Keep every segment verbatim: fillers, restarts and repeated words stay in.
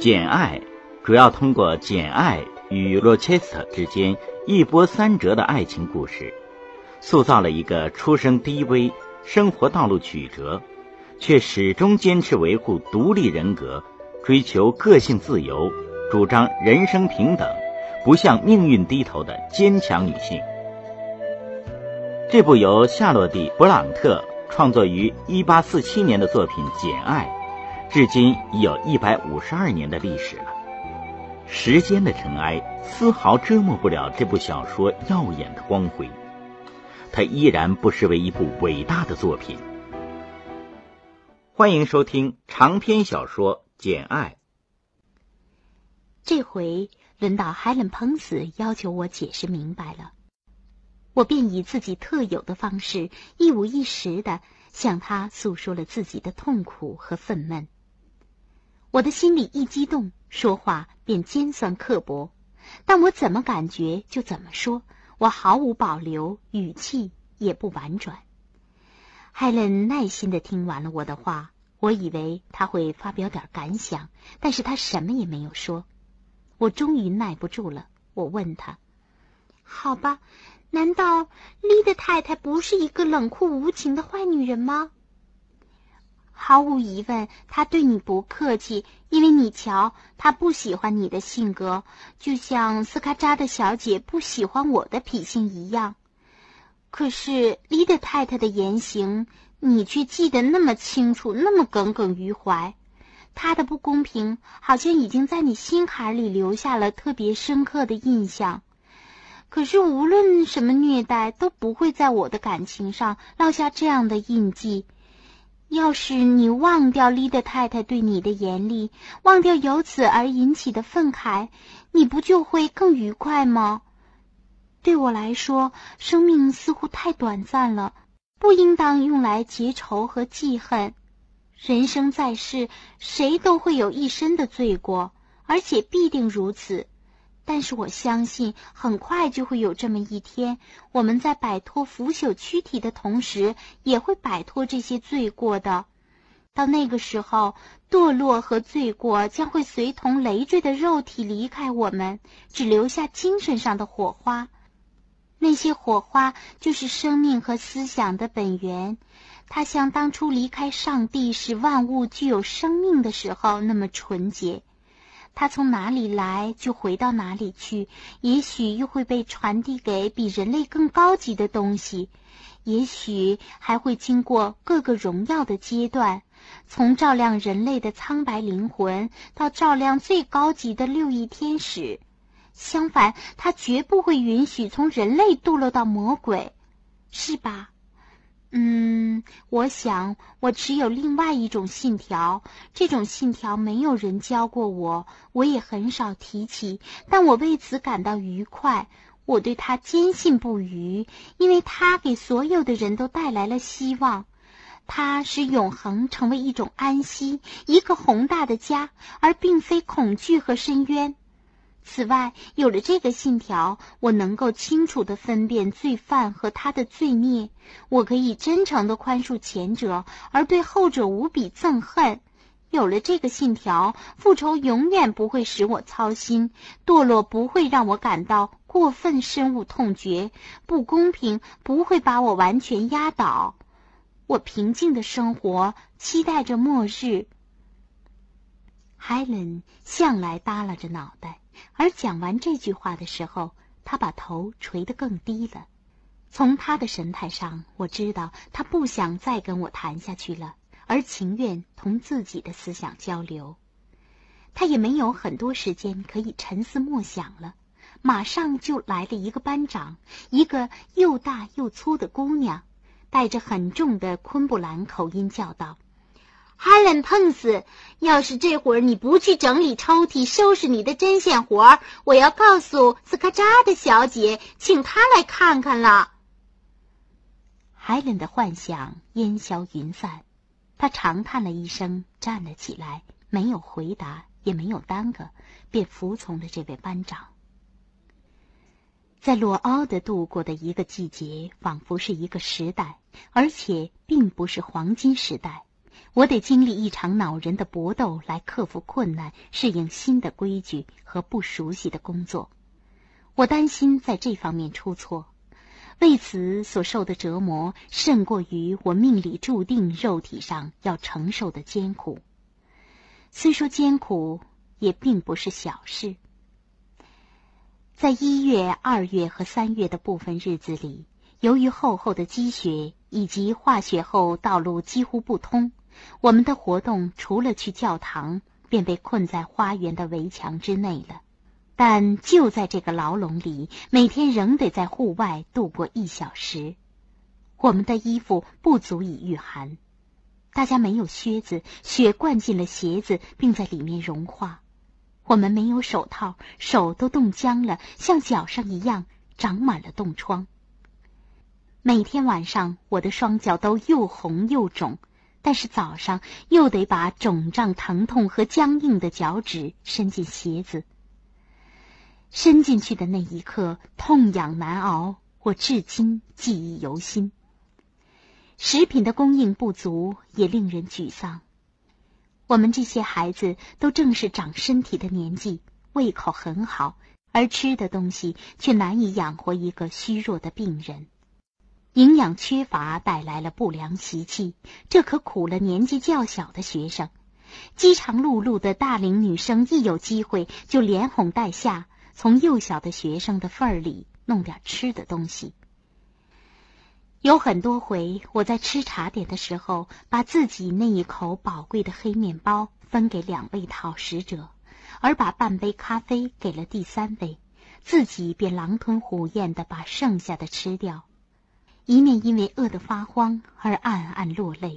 简爱主要通过简爱与罗切斯特之间一波三折的爱情故事，塑造了一个出身低微、生活道路曲折，却始终坚持维护独立人格、追求个性自由、主张人生平等、不向命运低头的坚强女性。这部由夏洛蒂·勃朗特创作于一八四七年的作品《简爱》，至今已有一百五十二年的历史了。时间的尘埃丝毫遮没不了这部小说耀眼的光辉，它依然不失为一部伟大的作品。欢迎收听长篇小说《简爱》。 这回轮到海伦·彭斯要求我解释明白了，我便以自己特有的方式一五一十地向他诉说了自己的痛苦和愤懑。我的心里一激动，说话便尖酸刻薄，但我怎么感觉就怎么说，我毫无保留，语气也不婉转。海伦耐心地听完了我的话，我以为他会发表点感想，但是他什么也没有说。我终于耐不住了，我问他：好吧，难道丽的太太不是一个冷酷无情的坏女人吗？毫无疑问，她对你不客气，因为你瞧，她不喜欢你的性格，就像斯卡扎的小姐不喜欢我的脾性一样。可是丽的太太的言行，你却记得那么清楚，那么耿耿于怀。她的不公平，好像已经在你心坎里留下了特别深刻的印象。可是无论什么虐待，都不会在我的感情上烙下这样的印记。要是你忘掉丽的太太对你的严厉，忘掉由此而引起的愤慨，你不就会更愉快吗？对我来说，生命似乎太短暂了，不应当用来结仇和记恨。人生在世，谁都会有一身的罪过，而且必定如此。但是我相信，很快就会有这么一天，我们在摆脱腐朽躯体的同时，也会摆脱这些罪过的。到那个时候，堕落和罪过将会随同累赘的肉体离开我们，只留下精神上的火花。那些火花就是生命和思想的本源，它像当初离开上帝使万物具有生命的时候那么纯洁。它从哪里来就回到哪里去，也许又会被传递给比人类更高级的东西，也许还会经过各个荣耀的阶段，从照亮人类的苍白灵魂到照亮最高级的六翼天使。相反，它绝不会允许从人类堕落到魔鬼，是吧？嗯，我想我持有另外一种信条，这种信条没有人教过我，我也很少提起，但我为此感到愉快。我对它坚信不渝，因为它给所有的人都带来了希望。它使永恒成为一种安息，一个宏大的家，而并非恐惧和深渊。此外，有了这个信条，我能够清楚地分辨罪犯和他的罪孽，我可以真诚地宽恕前者，而对后者无比憎恨。有了这个信条，复仇永远不会使我操心，堕落不会让我感到过分深恶痛绝，不公平不会把我完全压倒。我平静的生活，期待着末日。海伦向来耷拉着脑袋，而讲完这句话的时候，他把头垂得更低了。从他的神态上，我知道他不想再跟我谈下去了，而情愿同自己的思想交流。他也没有很多时间可以沉思默想了，马上就来了一个班长，一个又大又粗的姑娘，带着很重的昆布兰口音叫道：海伦·彭斯，要是这会儿你不去整理抽屉，收拾你的针线活儿，我要告诉斯卡扎的小姐，请她来看看了。海伦的幻想烟消云散，她长叹了一声，站了起来，没有回答，也没有耽搁，便服从了这位班长。在洛奥的度过的一个季节，仿佛是一个时代，而且并不是黄金时代。 我得经历一场恼人的搏斗来克服困难，适应新的规矩和不熟悉的工作。我担心在这方面出错，为此所受的折磨甚过于我命里注定肉体上要承受的艰苦。虽说艰苦，也并不是小事。在一月、二月和三月的部分日子里，由于厚厚的积雪以及化雪后道路几乎不通，我们的活动除了去教堂，便被困在花园的围墙之内了。但就在这个牢笼里，每天仍得在户外度过一小时。我们的衣服不足以御寒，大家没有靴子，雪灌进了鞋子，并在里面融化。我们没有手套，手都冻僵了，像脚上一样长满了冻疮。每天晚上我的双脚都又红又肿，但是早上又得把肿胀、疼痛和僵硬的脚趾伸进鞋子。伸进去的那一刻，痛痒难熬，我至今记忆犹新。食品的供应不足也令人沮丧。我们这些孩子都正是长身体的年纪，胃口很好，而吃的东西却难以养活一个虚弱的病人。营养缺乏带来了不良习气，这可苦了年纪较小的学生。饥肠辘辘的大龄女生一有机会就连哄带吓，从幼小的学生的份儿里弄点吃的东西。有很多回，我在吃茶点的时候，把自己那一口宝贵的黑面包分给两位讨食者，而把半杯咖啡给了第三位，自己便狼吞虎咽地把剩下的吃掉，一面因为饿得发慌而暗暗落泪。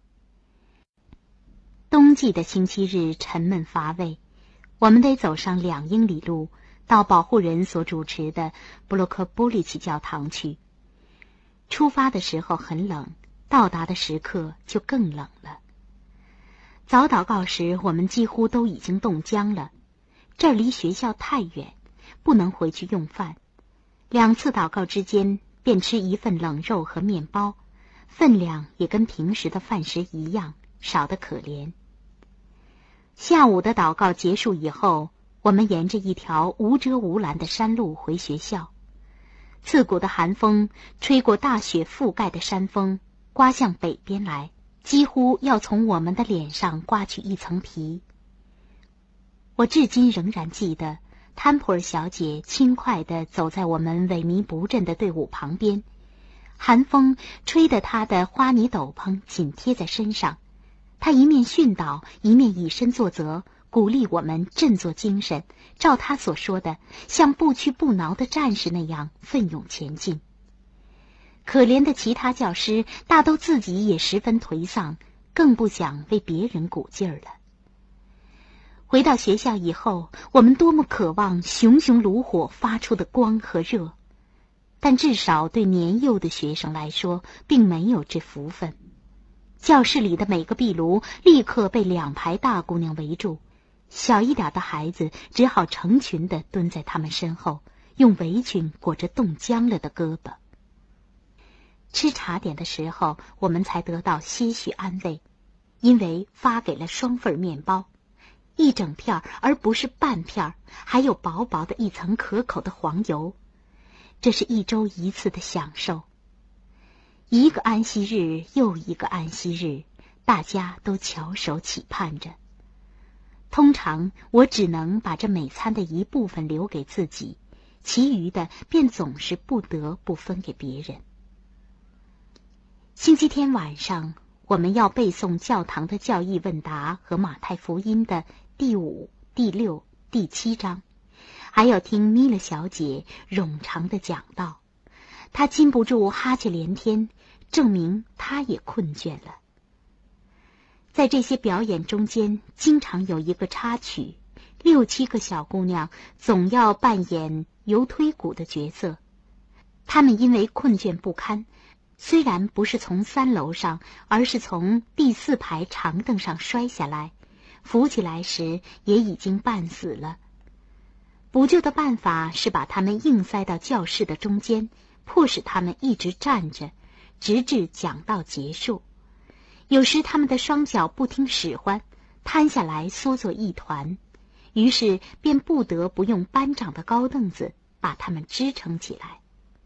冬季的星期日沉闷乏味，我们得走上两英里路，到保护人所主持的布洛克波利奇教堂去。出发的时候很冷，到达的时刻就更冷了。早祷告时，我们几乎都已经冻僵了。这儿离学校太远，不能回去用饭。两次祷告之间，便吃一份冷肉和面包，分量也跟平时的饭食一样，少得可怜。下午的祷告结束以后，我们沿着一条无遮无拦的山路回学校。刺骨的寒风吹过大雪覆盖的山峰，刮向北边来，几乎要从我们的脸上刮去一层皮。我至今仍然记得，潘普尔小姐轻快地走在我们萎靡不振的队伍旁边，寒风吹得她的花呢斗篷紧贴在身上，她一面训导，一面以身作则，鼓励我们振作精神，照他所说的，像不屈不挠的战士那样奋勇前进。可怜的其他教师大都自己也十分颓丧，更不想为别人鼓劲儿了。回到学校以后，我们多么渴望熊熊炉火发出的光和热，但至少对年幼的学生来说，并没有这福分。教室里的每个壁炉立刻被两排大姑娘围住，小一点的孩子只好成群地蹲在他们身后，用围裙裹着冻僵了的胳膊。吃茶点的时候，我们才得到些许安慰，因为发给了双份面包，一整片而不是半片，还有薄薄的一层可口的黄油。这是一周一次的享受。一个安息日又一个安息日，大家都翘首企盼着。通常我只能把这每餐的一部分留给自己，其余的便总是不得不分给别人。星期天晚上，我们要背诵教堂的教义问答和马太福音的第五、第六、第七章，还要听米勒小姐冗长的讲道。她禁不住哈欠连天，证明她也困倦了。在这些表演中间，经常有一个插曲，六七个小姑娘总要扮演油推鼓的角色。她们因为困倦不堪，虽然不是从三楼上，而是从第四排长凳上摔下来，扶起来时也已经半死了。补救的办法是把她们硬塞到教室的中间，迫使她们一直站着，直至讲道结束。 有时他们的双脚不听使唤，瘫下来缩作一团，于是便不得不用班长的高凳子把他们支撑起来。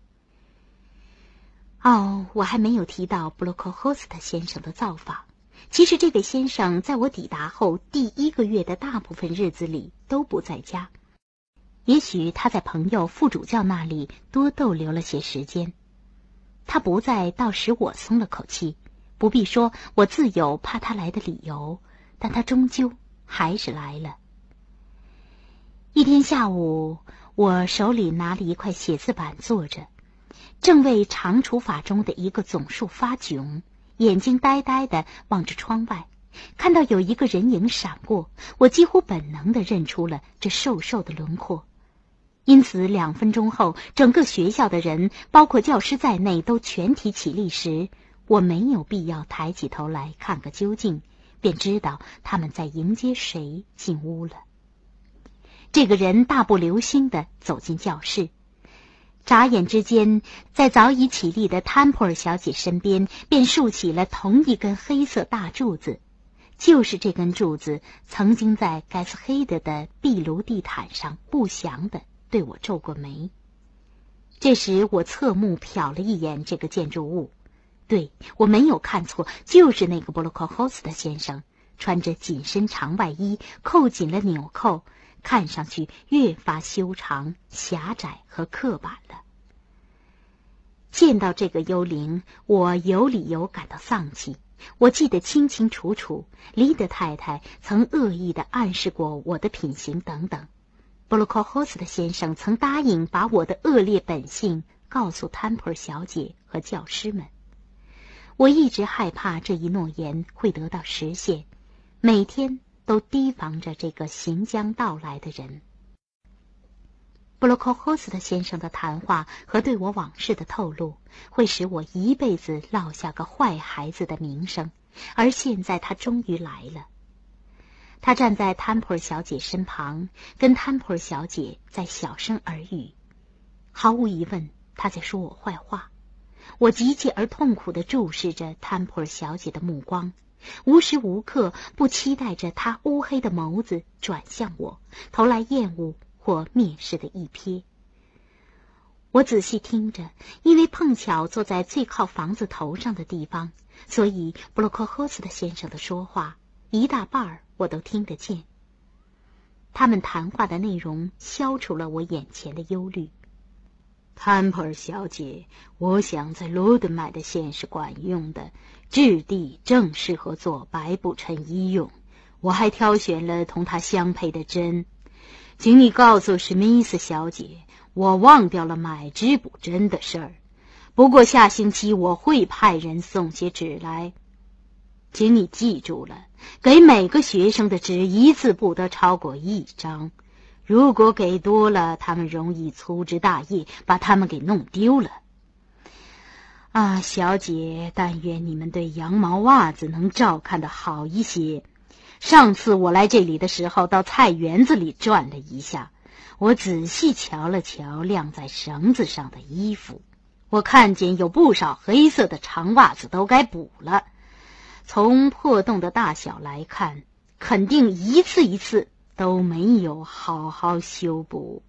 哦，我还没有提到布洛克霍斯特先生的造访。其实这位先生在我抵达后第一个月的大部分日子里都不在家，也许他在朋友副主教那里多逗留了些时间。他不在倒使我松了口气，不必说我自有怕他来的理由，但他终究还是来了。一天下午，我手里拿了一块写字板坐着，正为长除法中的一个总数发窘，眼睛呆呆地望着窗外，看到有一个人影闪过，我几乎本能地认出了这瘦瘦的轮廓。因此两分钟后，整个学校的人，包括教师在内，都全体起立时，我没有必要抬起头来看个究竟，便知道他们在迎接谁进屋了。这个人大步流星地走进教室，眨眼之间，在早已起立的坦普尔小姐身边便竖起了同一根黑色大柱子，就是这根柱子曾经在盖斯黑德的壁炉地毯上不祥地对我皱过眉。这时我侧目瞟了一眼这个建筑物，对，我没有看错，就是那个布洛克霍斯特先生，穿着紧身长外衣，扣紧了纽扣，看上去越发修长、狭窄和刻板了。见到这个幽灵，我有理由感到丧气。我记得清清楚楚，黎德太太曾恶意地暗示过我的品行等等。布洛克霍斯特先生曾答应把我的恶劣本性告诉坦普尔小姐和教师们。我一直害怕这一诺言会得到实现，每天都提防着这个行将到来的人。布洛克霍斯特先生的谈话和对我往事的透露，会使我一辈子落下个坏孩子的名声，而现在他终于来了。他站在坦普尔小姐身旁，跟坦普尔小姐在小声耳语。毫无疑问，他在说我坏话。我急切而痛苦地注视着坦普尔小姐的目光，无时无刻不期待着她乌黑的眸子转向我，投来厌恶或蔑视的一瞥。我仔细听着，因为碰巧坐在最靠房子头上的地方，所以布洛克霍斯特先生的说话一大半儿我都听得见。他们谈话的内容消除了我眼前的忧虑。坦普尔小姐，我想在罗德买的线是管用的，质地正适合做白布衬衣用。我还挑选了同它相配的针。请你告诉史密斯小姐，我忘掉了买织补针的事儿。不过下星期我会派人送些纸来。请你记住了，给每个学生的纸一次不得超过一张。如果给多了，他们容易粗枝大叶，把他们给弄丢了。啊，小姐，但愿你们对羊毛袜子能照看得好一些。上次我来这里的时候，到菜园子里转了一下，我仔细瞧了瞧晾在绳子上的衣服，我看见有不少黑色的长袜子都该补了。从破洞的大小来看，肯定一次一次都没有好好修补。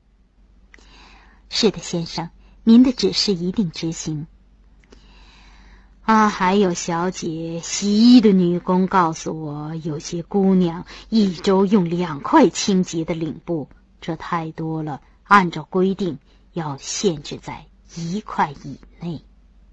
是的，先生，您的指示一定执行。啊，还有小姐，洗衣的女工告诉我，有些姑娘一周用两块清洁的领布，这太多了，按照规定要限制在一块以内。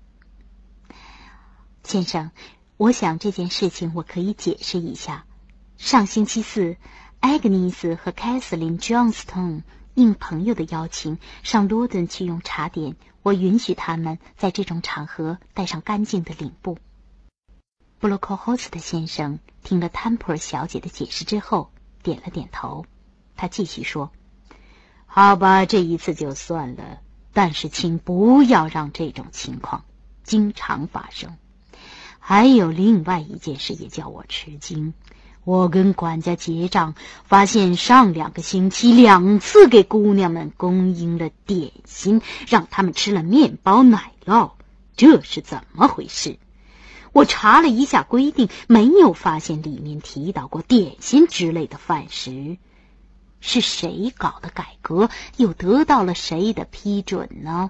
先生，我想这件事情我可以解释一下。上星期四，艾格尼斯和凯瑟琳·john stone应朋友的邀请上罗顿去用茶点，我允许他们在这种场合带上干净的领布。布洛克霍斯特先生听了坦普尔小姐的解释之后点了点头。他继续说，好吧，这一次就算了，但是请不要让这种情况经常发生。还有另外一件事也叫我吃惊，我跟管家结账，发现上两个星期两次给姑娘们供应了点心，让她们吃了面包奶酪，这是怎么回事？ 我查了一下规定，没有发现里面提到过点心之类的饭食。是谁搞的改革，又得到了谁的批准呢？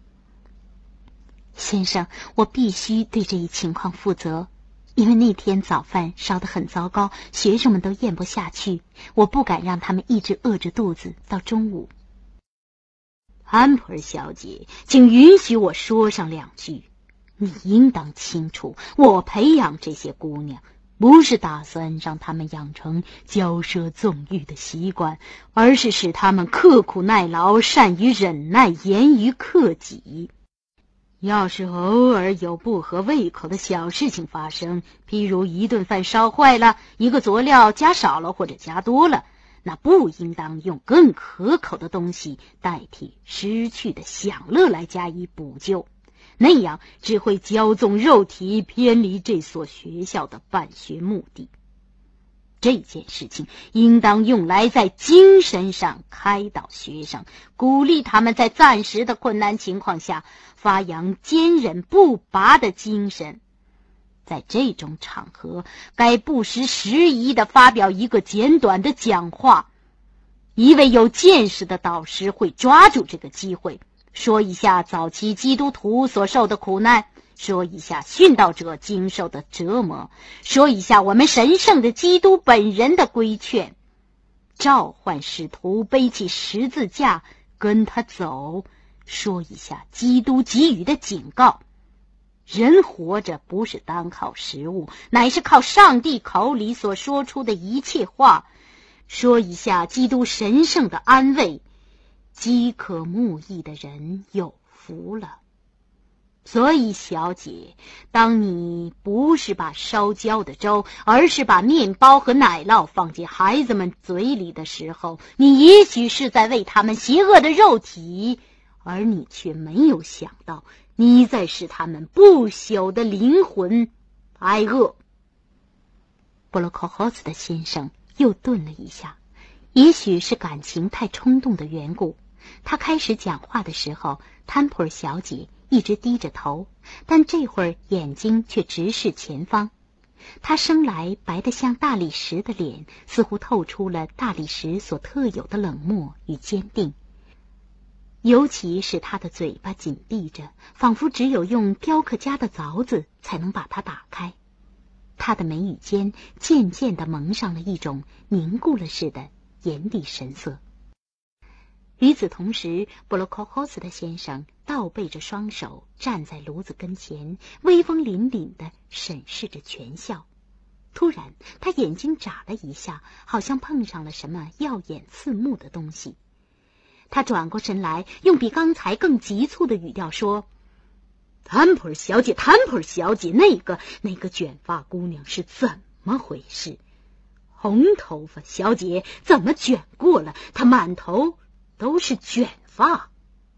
先生，我必须对这一情况负责，因为那天早饭烧得很糟糕，学生们都咽不下去，我不敢让他们一直饿着肚子到中午。安普尔小姐，请允许我说上两句。你应当清楚，我培养这些姑娘，不是打算让她们养成骄奢纵欲的习惯，而是使她们刻苦耐劳，善于忍耐，严于克己。要是偶尔有不合胃口的小事情发生，譬如一顿饭烧坏了，一个佐料加少了或者加多了，那不应当用更可口的东西代替失去的享乐来加以补救，那样只会骄纵肉体，偏离这所学校的办学目的。这件事情应当用来在精神上开导学生，鼓励他们在暂时的困难情况下发扬坚韧不拔的精神。在这种场合，该不失时宜地发表一个简短的讲话。一位有见识的导师会抓住这个机会，说一下早期基督徒所受的苦难，说一下殉道者经受的折磨，说一下我们神圣的基督本人的规劝，召唤使徒背起十字架跟他走，说一下基督给予的警告。人活着不是单靠食物，乃是靠上帝口里所说出的一切话，说一下基督神圣的安慰。饥渴慕义的人有福了。所以小姐，当你不是把烧焦的粥，而是把面包和奶酪放进孩子们嘴里的时候，你也许是在为他们邪恶的肉体，而你却没有想到，你在使他们不朽的灵魂挨饿。布洛克霍斯的先生又顿了一下，也许是感情太冲动的缘故，他开始讲话的时候，坦普尔小姐一直低着头，但这会儿眼睛却直视前方。她生来白得像大理石的脸，似乎透出了大理石所特有的冷漠与坚定。尤其是她的嘴巴紧闭着，仿佛只有用雕刻家的凿子才能把它打开。她的眉宇间渐渐地蒙上了一种凝固了似的严厉神色。与此同时，布洛克霍斯的先生倒背着双手站在炉子跟前，威风凛凛地审视着全校。突然他眼睛眨了一下，好像碰上了什么耀眼刺目的东西。他转过身来，用比刚才更急促的语调说：坦普尔小姐，坦普尔小姐，那个那个卷发姑娘是怎么回事？红头发小姐怎么卷过了？她满头都是卷发。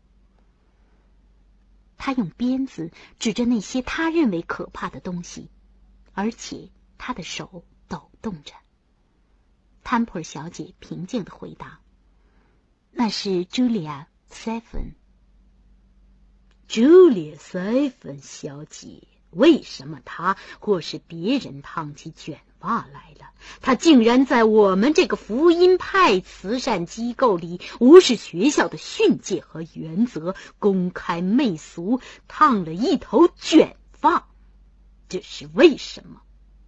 他用鞭子指着那些他认为可怕的东西，而且他的手抖动着。坦普尔小姐平静地回答：那是茱莉亚·塞芬。茱莉亚·塞芬小姐，为什么她或是别人烫起卷发来了？她竟然在我们这个福音派慈善机构里无视学校的训诫和原则，公开媚俗，烫了一头卷发，这是为什么？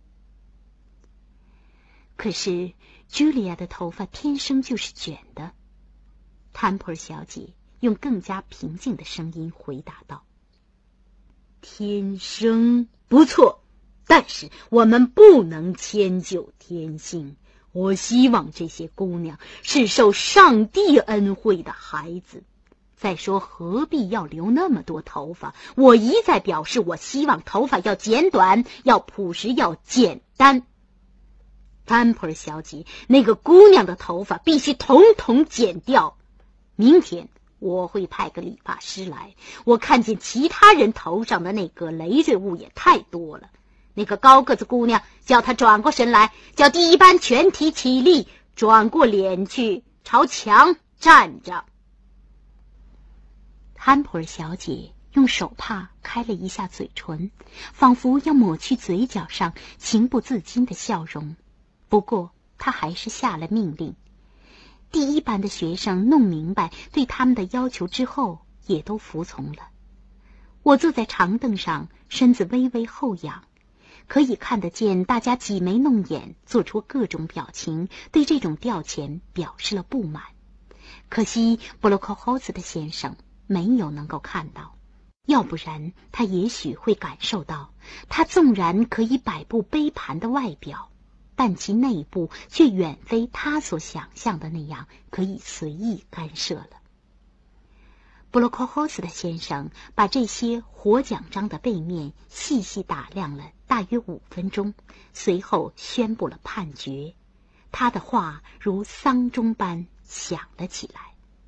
可是茱莉亚的头发天生就是卷的。坦普尔小姐用更加平静的声音回答道：天生不错，但是我们不能迁就天性。我希望这些姑娘是受上帝恩惠的孩子。再说，何必要留那么多头发？我一再表示，我希望头发要剪短，要朴实，要简单。坦普尔小姐，那个姑娘的头发必须统统剪掉。明天我会派个理发师来。我看见其他人头上的那个累赘物也太多了。那个高个子姑娘，叫她转过身来，叫第一班全体起立，转过脸去，朝墙站着。汉普尔小姐用手帕开了一下嘴唇，仿佛要抹去嘴角上情不自禁的笑容。不过他还是下了命令。第一班的学生弄明白对他们的要求之后，也都服从了。我坐在长凳上，身子微微后仰，可以看得见大家挤眉弄眼，做出各种表情，对这种调遣表示了不满。可惜布洛克霍斯的先生没有能够看到，要不然他也许会感受到，他纵然可以摆布杯盘的外表，但其内部却远非他所想象的那样可以随意干涉了。布洛克霍斯的先生把这些活奖章的背面细细打量了大约五分钟，随后宣布了判决。他的话如丧钟般响了起来：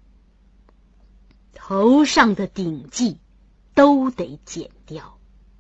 头上的顶髻都得剪掉。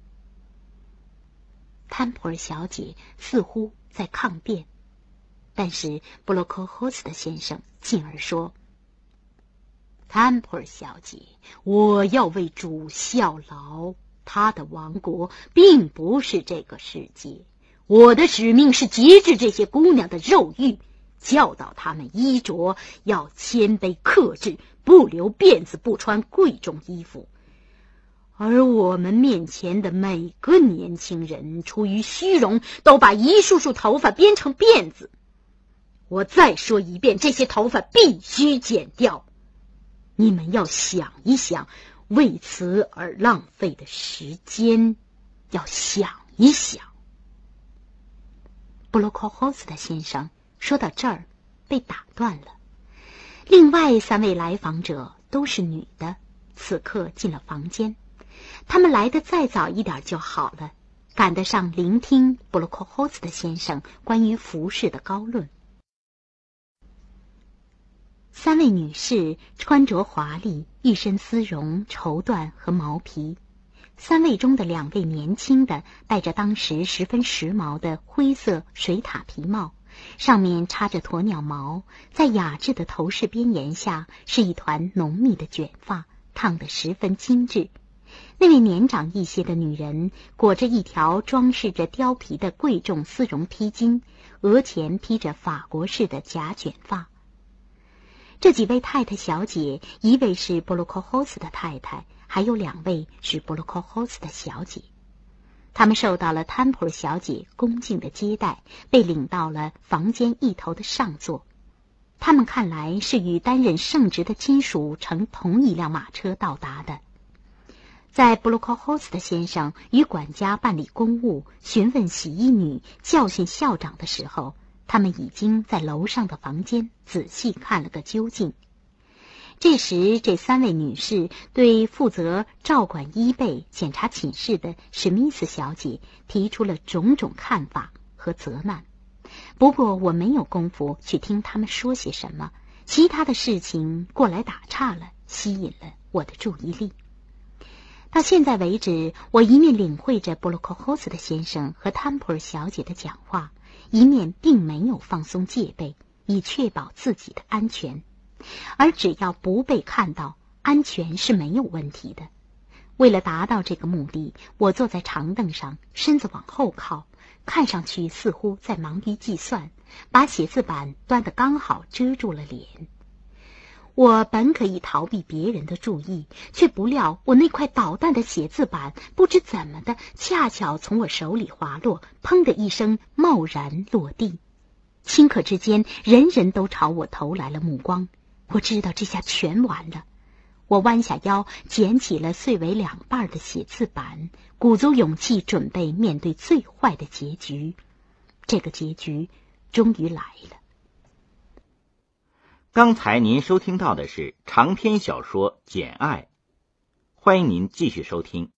坦普尔小姐似乎在抗辩，但是布洛克霍斯的先生进而说：坦普尔小姐，我要为主效劳，他的王国并不是这个世界，我的使命是节制这些姑娘的肉欲，教导他们衣着要谦卑克制，不留辫子，不穿贵重衣服。而我们面前的每个年轻人出于虚荣，都把一束束头发编成辫子。我再说一遍，这些头发必须剪掉。你们要想一想为此而浪费的时间，要想一想。布洛克霍斯的先生说到这儿被打断了。另外三位来访者都是女的，此刻进了房间。他们来得再早一点就好了，赶得上聆听布洛克霍斯的先生关于服饰的高论。三位女士穿着华丽，一身丝绒、绸缎和毛皮。三位中的两位年轻的戴着当时十分时髦的灰色水獭皮帽，上面插着鸵鸟毛，在雅致的头饰边沿下是一团浓密的卷发，烫得十分精致。那位年长一些的女人裹着一条装饰着貂皮的贵重丝绒披巾，额前披着法国式的假卷发。这几位太太小姐，一位是布洛克霍斯的太太，还有两位是布洛克霍斯的小姐。他们受到了坦普尔小姐恭敬的接待，被领到了房间一头的上座。他们看来是与担任圣职的亲属乘同一辆马车到达的。在布洛克霍斯的先生与管家办理公务、询问洗衣女、教训校长的时候，他们已经在楼上的房间仔细看了个究竟。这时，这三位女士对负责照管衣被、检查寝室的史密斯小姐提出了种种看法和责难。不过我没有功夫去听他们说些什么，其他的事情过来打岔了，吸引了我的注意力。到现在为止，我一面领会着布洛克霍斯的先生和坦普尔小姐的讲话，一面并没有放松戒备，以确保自己的安全。而只要不被看到，安全是没有问题的。为了达到这个目的，我坐在长凳上，身子往后靠，看上去似乎在忙于计算，把写字板端得刚好遮住了脸。我本可以逃避别人的注意，却不料我那块捣蛋的写字板不知怎么的，恰巧从我手里滑落，砰的一声贸然落地。顷刻之间，人人都朝我投来了目光。我知道这下全完了。我弯下腰，捡起了碎为两半的写字板，鼓足勇气，准备面对最坏的结局。这个结局终于来了。 刚才您收听到的是长篇小说《简爱》，欢迎您继续收听。